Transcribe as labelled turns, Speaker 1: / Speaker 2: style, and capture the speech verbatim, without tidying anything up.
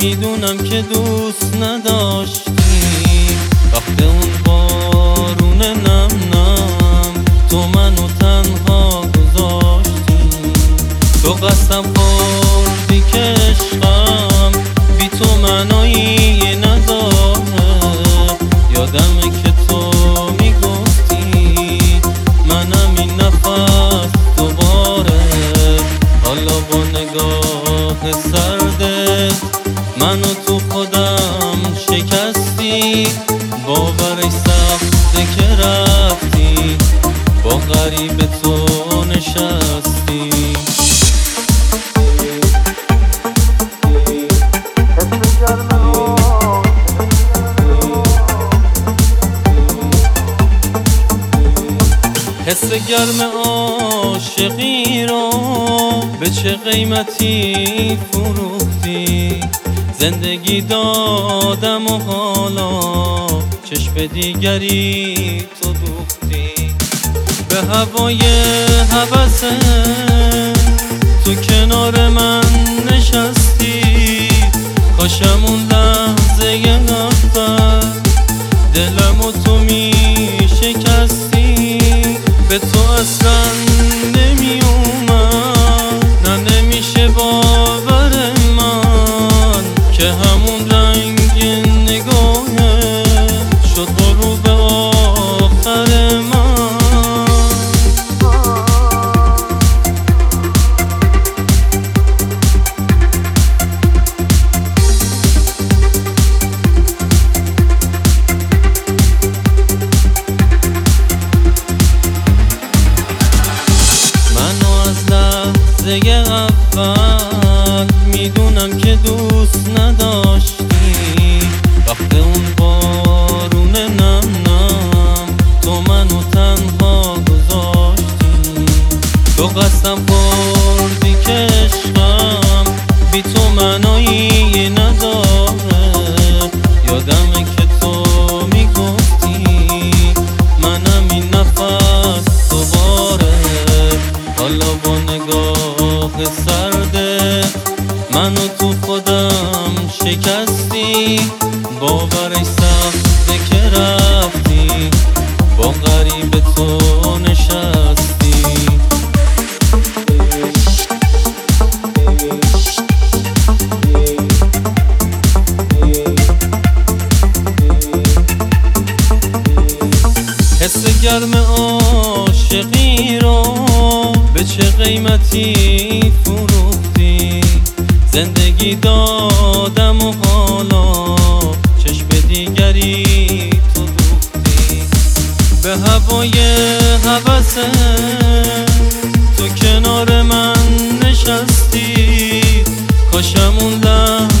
Speaker 1: میدونم که دوست نداشتی وقت اون بارون نم نم تو منو تنها گذاشتی. تو قسم خوردی که عشقم بی تو معنایی نداره. یادمه که تو میگفتی منم این نفس دوباره. حالا با نگاه سردت منو تو خودم شکستی. باورش سخته که رفتی با غریب تو نشستی. حس گرم عاشقی رو به چه قیمتی فروختی. زندگی دادم و حالا چشم دیگری تو دوختی. به هوای هوس تو کنار من نشستی. کاشم اون لحظه اول دلمو تو می شکستی. به تو اصلا نمی اومد نه نمیشه باور من که همون رنگ نگاهه شد غروب آخر من. لحظه اول میدونم که دوست نداشتی وقت اون بارون نم نم تو منو تنها گذاشتی. تو قسم خوردی که عشقم بی تو معنایی نداره. یادمه که تو میگفتی منم این نفس دوباره. حالا با نگاه سرده منو تو خودم شکستی. باورش سخته که رفتی با غریب تو نشستی. حس گرم عاشقی رو به چه قیمتی فروختی. زندگی دادم و حالا چشم دیگری تو دوختی. به هوای هوس تو کنار من نشستی. کاشم اون لحظه